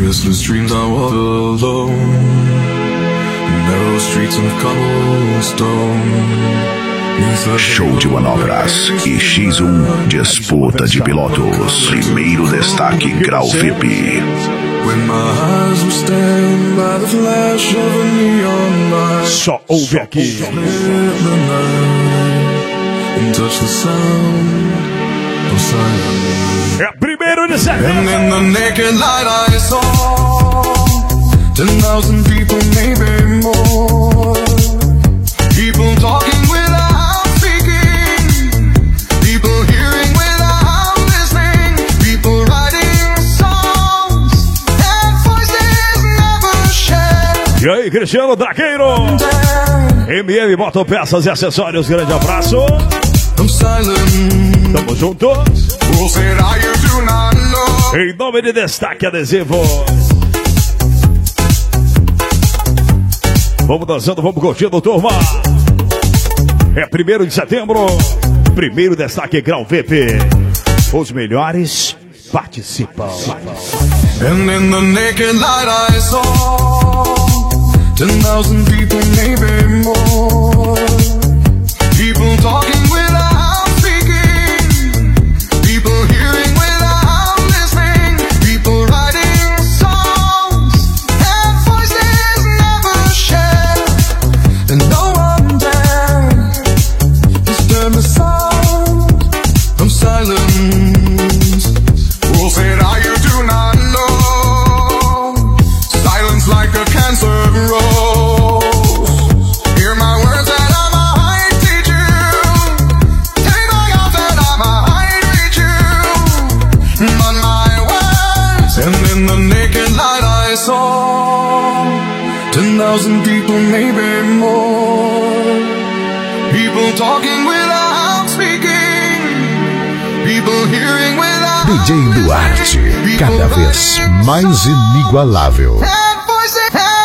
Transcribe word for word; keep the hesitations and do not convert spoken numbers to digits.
Restless dreams I walk alone, narrow streets of cobblestone. Show de manobras e X um disputa de pilotos. Primeiro destaque Grau V I P. Só ouve aqui. É primeiro de setembro. Ten thousand people, maybe more. People talking without speaking. People hearing without listening. People writing songs and voices never shared. E aí, Cristiano Dragueiro? M M Moto Peças e Acessórios, grande abraço. Tamo juntos. Em nome de Destaque Adesivo. Vamos dançando, vamos curtindo, turma. É primeiro de setembro. Primeiro destaque Grau V I P. Os melhores participam. And in the naked light I saw ten thousand people, maybe more. People talking without speaking. People hearing without listening. People writing songs and voices never shared. And no one dare disturb the sound of silence. Who said I you do not know? Silence like a cancer grows. Hear my words that I might teach you. Take my arms that I might reach you. But my words, and in the naked light I saw ten thousand people, maybe more. People talking without speaking. People hearing without D J Duarte, cada vez mais inigualável. and voices.